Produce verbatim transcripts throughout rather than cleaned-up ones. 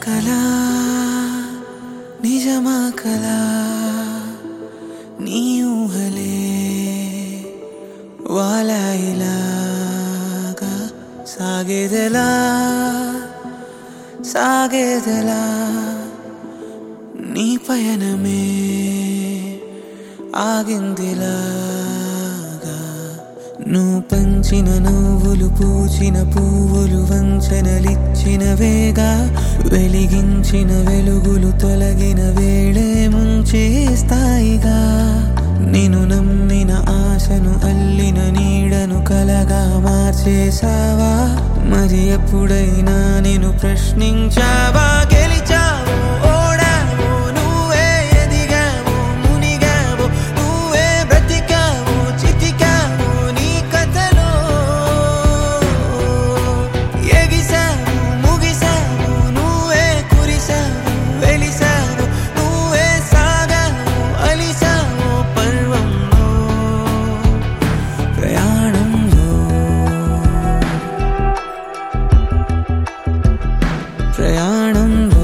కలా నిజమా కలా నీ ఊహలే వాలాయిలాగా సాగేదెలా సాగేదెలా నీ పయనమే ఆగిందిలాగా నువ్వు పంచిన నవ్వులు పూచిన పువ్వులు వంచనలిచ్చిన వేగా వెలిగించిన వెలుగులు తొలగిన వేళే ముంచేస్తాయిగా నేను నమ్మిన ఆశను అల్లిన నీడను కలగా మార్చేసావా మరి ఎప్పుడైనా నేను ప్రశ్నించావా గెలిచావో ఓడావో నువ్వే ఎదిగావో మునిగావో నువ్వే బ్రతికావో చితికావో నీ కథలో ఎగిసావో ముగిసావో నువ్వే కురిసావో వెలిసావో నువ్వే సాగావో అలిసావో పర్వంలో ప్రయాణంలో ప్రయాణంలో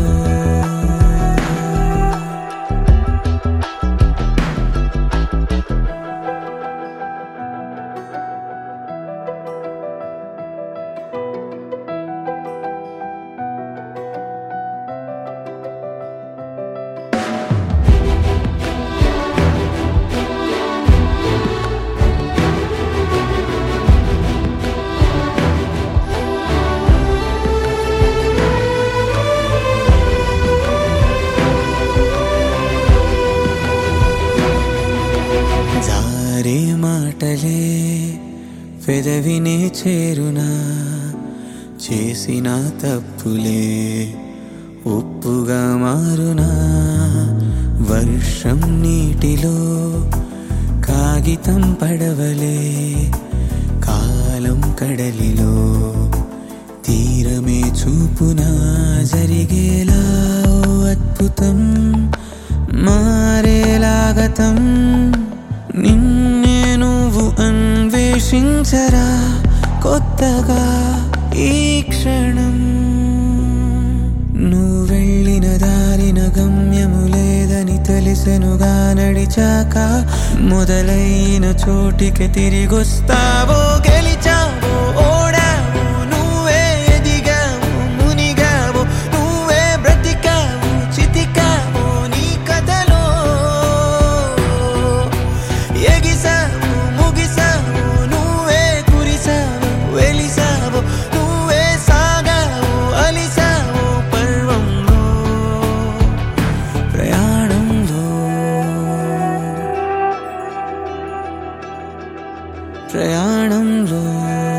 జారే మాటలే పెదవినే చేరునా చేసిన తప్పులే ఉప్పుగా మారునా వర్షం నీటిలో కాగితం పడవలే కాలం కడలిలో తీరమే చూపునా జరిగేలా ఓ అద్భుతం మారేలాగతం నిన్నే నువ్వు అన్వేషించరా కొత్తగా ఈ క్షణం నువ్వు వెళ్ళిన దారిన గమ్యము లేదని తెలిసెనుగా నడిచాక మొదలైన చోటికి తిరిగొస్తావో గెలిచావో ఓడావో నువ్వే ఎదిగావో మునిగావో నువ్వే బ్రతికావో చితికావో నీ కథలో ఎగిసావో ముగిసావో నువ్వే కురిసావో వెలిసావో నువ్వే సాగావో అలిసావో పర్వంలో ప్రయాణంలో ప్రయాణంలో